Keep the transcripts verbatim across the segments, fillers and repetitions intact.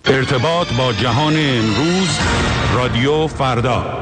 ارتباط با جهان امروز، رادیو فردا.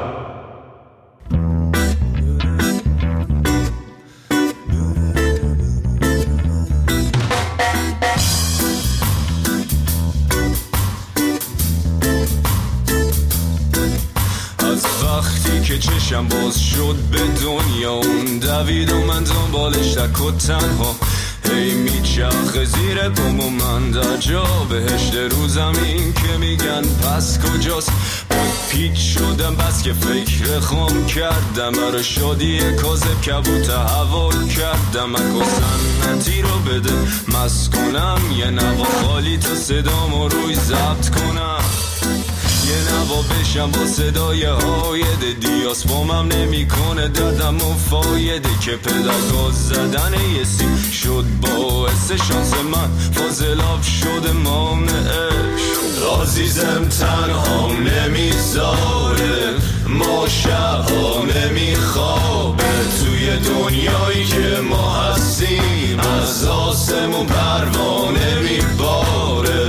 که چشم باز شد به دنیا اون دوید و من دنبالش تک و تنها هی میچرخه زیر پام و من در جا بهشت رو زمین که میگن پس کجاست. پیچ شدم بس که فکر خام کردم برای شادی کاذب کبوت حوال کردم. من سنتی رو بده مست کنم یه نوا خالی تا صدامو روی ضبط کنم. یه نوا بشم با صدای هاید دیاس بامم نمی کنه دردم و فایده که پدر گاز زدن یه سیم شد باعث شانس من فاضلاب شده مانعش. عزیزم تنها نمیذاره ما شبها نمیخوابه توی دنیایی که ما هستیم از آسمون پروانه میباره.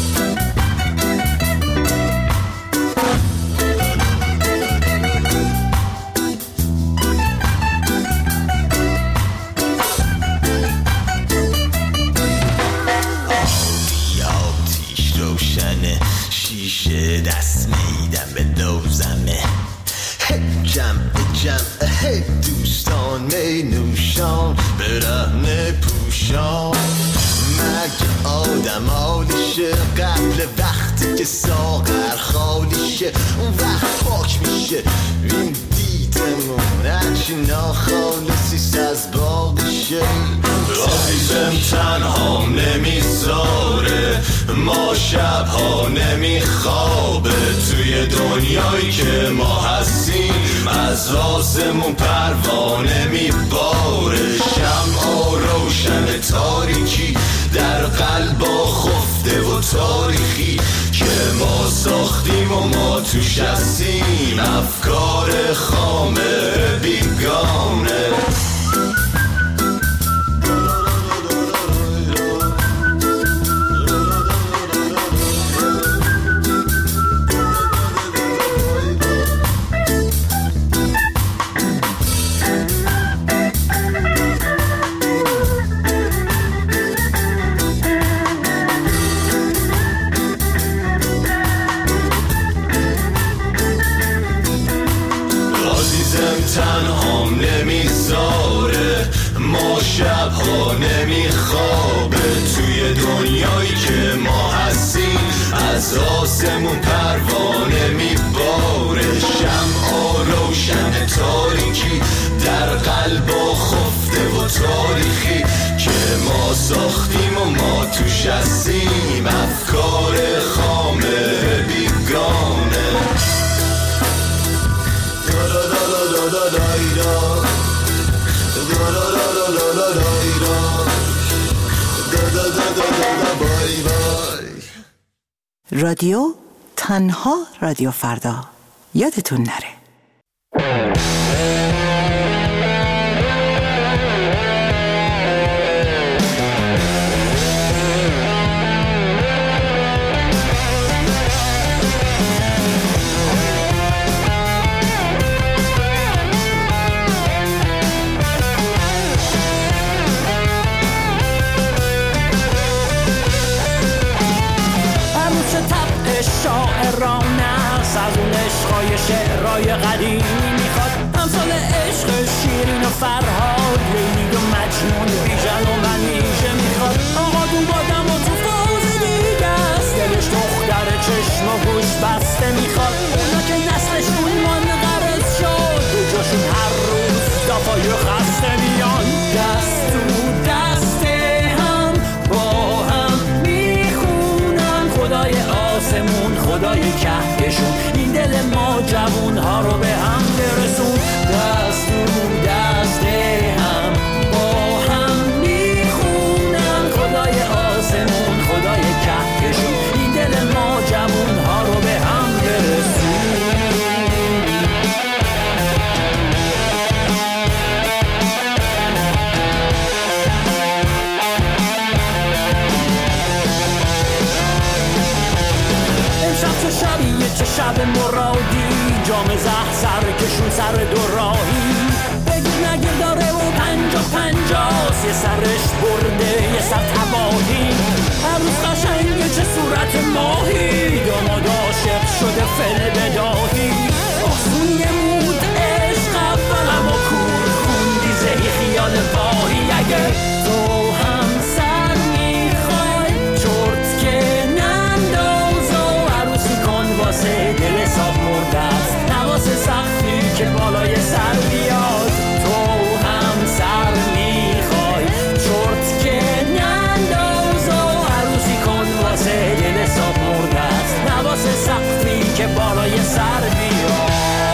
شیشه دست میدم به دوزمه جمع جمع هی دوستان می نوشان برهنه پوشان. مگه آدم حالشه قبل وقتی که ساغر خالیشه اون وقت پاک میشه این دیدمون هرچی ناخالصیست از باقیشه. عزیزم تنها نمیذاره ما شبها نمیخوابه توی دنیایی که ما هستیم از آسمون پروانه میباره. شمعا روشن تاریکی در قلبا خفته و تاریخی که ما ساختیم و ما توش هستیم افکار خامه بیگانه. تنهام نمیذاره ما شبها نمیخوابه توی دنیایی که ما هستیم از آسمون پروانه میباره. شمعا روشن تاریکی در قلبا خفته و تاریخی که ما ساختیم و ما توش هستیم افکار خامه بیگانه. رادیو تنها رادیو فردا یادتون نره. شاعرانه از اون عشقای شعرهای قدیمی میخواد امثال عشق شیرین و فرهاد لیلی و مجنون بیژن و منیژه میخواد. آقا دون بادم و تو فاز دیگه است دلش دختر چشم و گوش بسته میخواد. اونا که نسلشون منقرض شد به جاشون هر روز دفعه خسته میان دست تو دست هم با هم میخونن خدای آسمون خدای کهکشون این دل ما جوون ها رو به هم برسون. دست تو دست هم با هم میخونن خدای آسمون خدای کهکشون این دل ما جوون ها رو به هم برسون. لب مرادی جام زهر سر کشون سر دو راهی بگیر نگیر داره و پنجا پنجاست یه سرش برده یه سر تباهی هر روز قشنگه چه صورت ماهی داماد عاشق شده فل بداهی آسون نمود عشق اولم و کور خوندی زهی خیال واهی اگه تو هم سر میخوای چرت که ننداز و عروسی کن واسه دل صاف مرده است نواسه سختی که بالای سر بیاد تو هم سر میخوای چرت که ننداز و عروسی کن واسه دل صاف مرده است نواسه سختی که بالای سر بیاد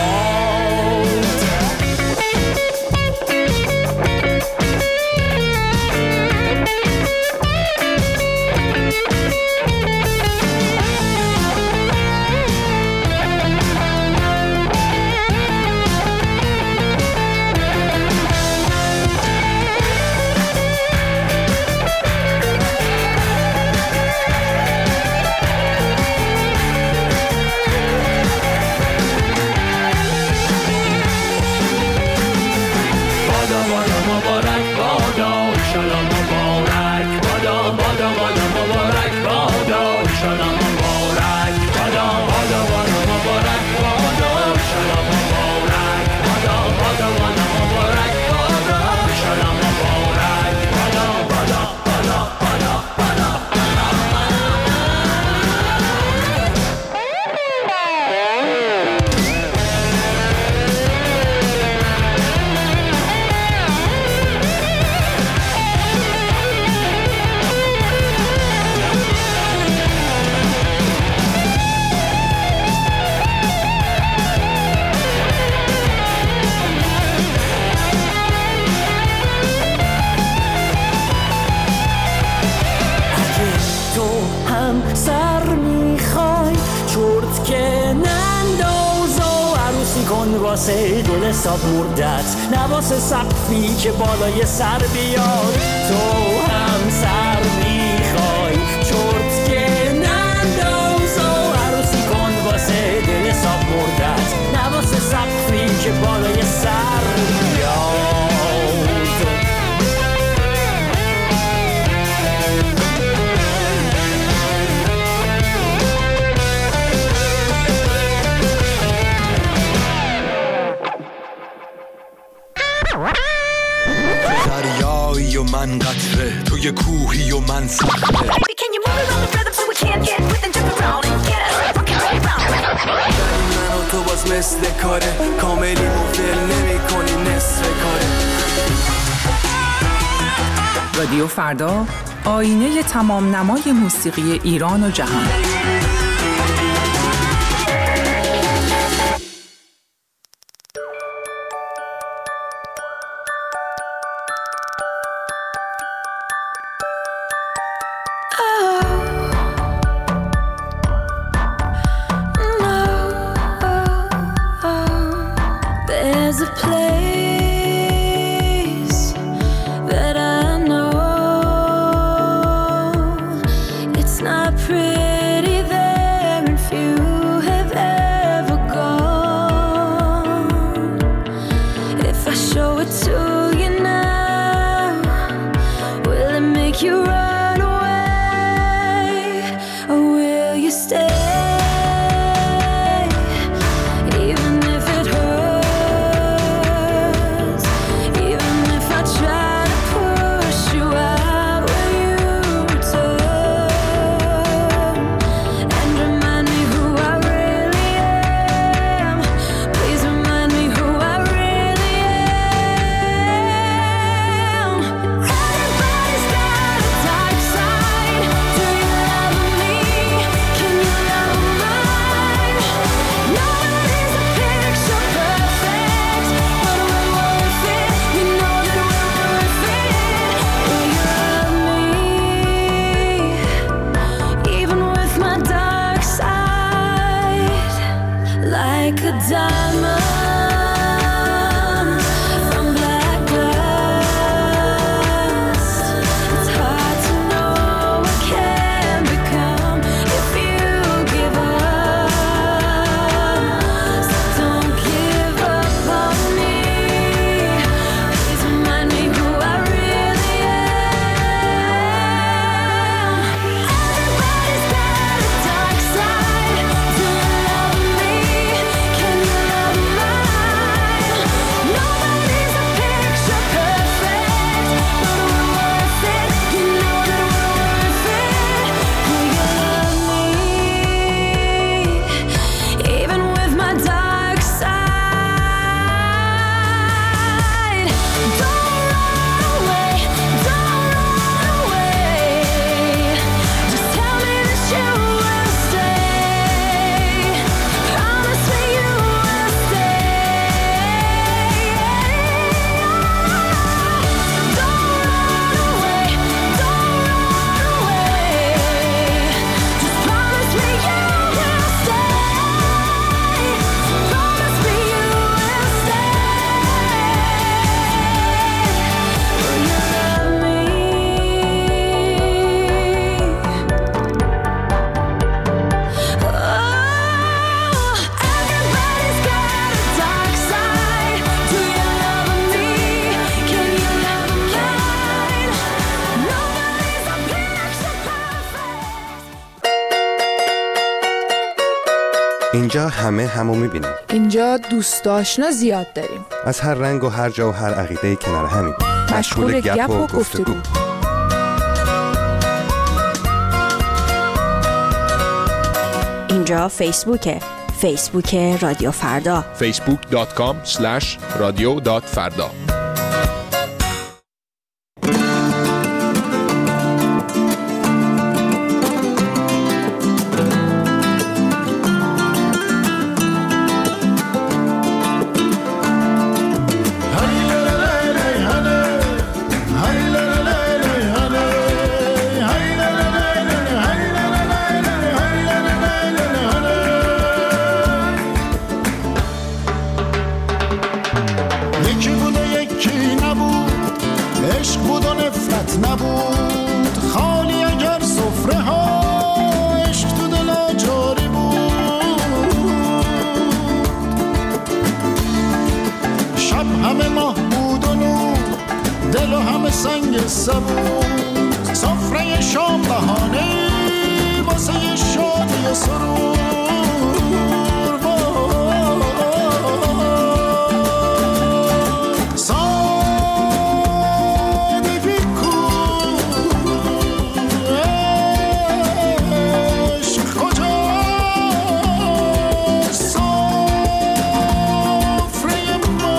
واسه دل صاف مردت نواسه سقفی که بالای سر بیاد تو هم سر میخوای چرت که ننداز و عروسی کن واسه دل صاف مردت نواسه سقفی که بالای سر بیاد دریایی و من قطره توی کوهی و من صخره من و تو باز مثل کاره کاملی مفل نمی کنی نصف کاره رادیو فردا آینه تمام نمای موسیقی ایران و جهان. اینجا همه همو میبینیم. اینجا دوست آشنا زیاد داریم. از هر رنگ و هر جا و هر عقیده کنار همیم. مشغول گپ و گفتگو. اینجا فیسبوکه. فیسبوک رادیو فردا. فیسبوک دات کام اسلش رادیو دات فردا. سفره شام بهانه واسه شادی و سرور سادگی کو عشق کجا سفره ما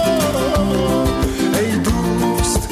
ای دوست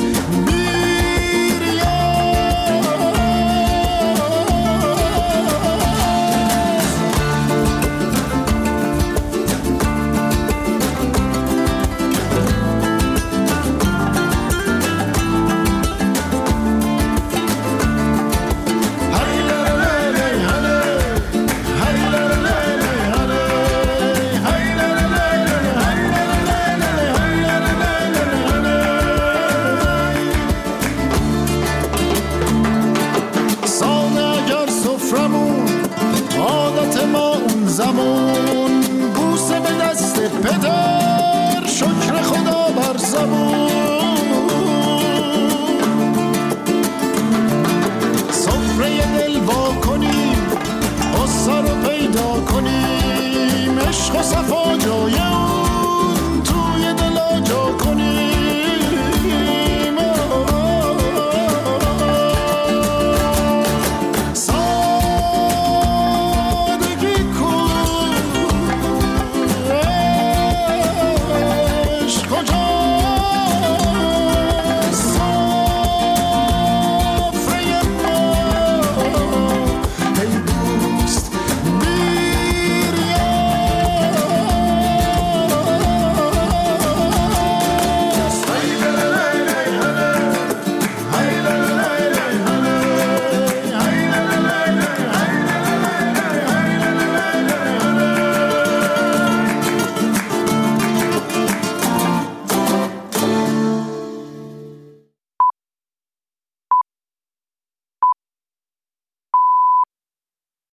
زمان بوسه به دست پدر شکر خدا بر زبان سفره دل وا کنیم غصه رو پیدا کنیم عشق و صفا جای